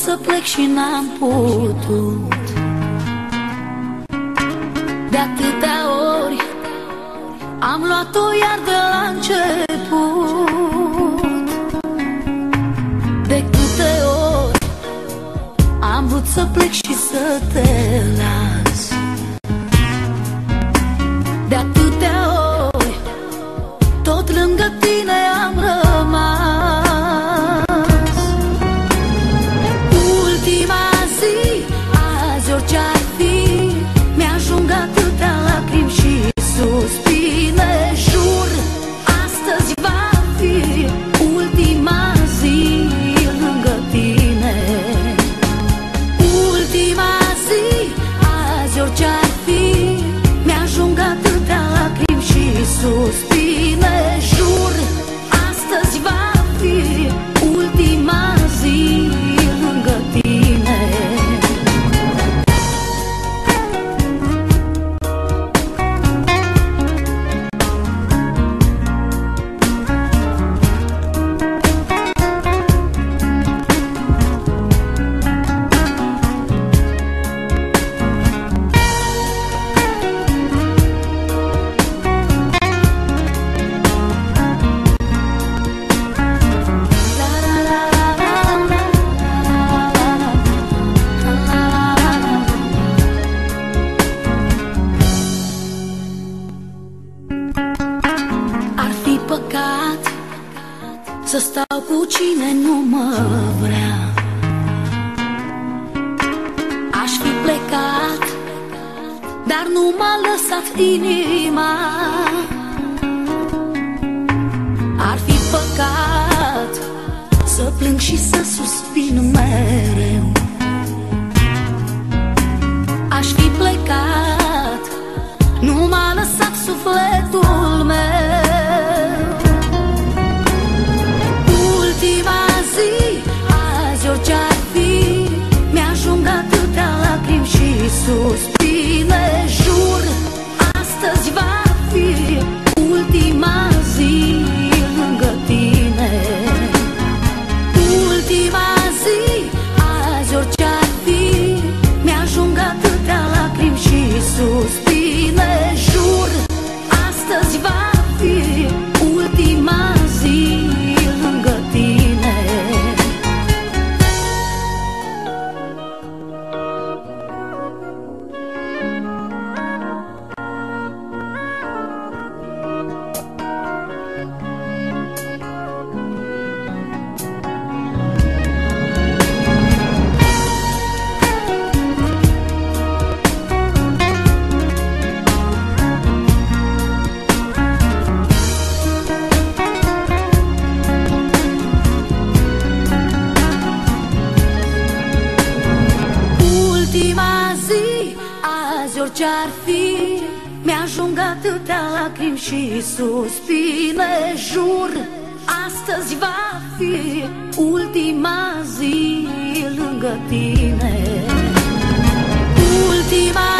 să plec și n-am putut. De atâtea ori am luat-o iar de la început. De câte ori am vrut să plec și să te las. De atâtea ori tot lângă tine am rămas. Ultima zi, azi orice-ar fi, mi-ajung atâtea lacrimi și suspine. Jur, astăzi va fi ultima zi lângă tine. Ultima zi, azi orice-ar fi, mi-ajung atâtea lacrimi și suspine. Jur, astăzi va fi ultima zi lângă tine. Păcat să stau cu cine nu mă vrea. Aș fi plecat, dar nu m-a lăsat inima. Ar fi păcat să plâng și să suspin mereu. Aș fi plecat, nu m-a lăsat sufletul meu. Ultima zi, azi orice-ar fi, mi-ajung atâtea lacrimi și suspine. Jur, astăzi va fi ultima zi lângă tine. Ultima zi, azi orice-ar fi, mi-ajung atâtea lacrimi și suspine. Jur, astăzi va fi ultima zi lângă tine. Ultima zi, azi orice-ar fi, mi-ajung atâtea lacrimi și suspine. Jur, astăzi va fi ultima zi lângă tine. Ultima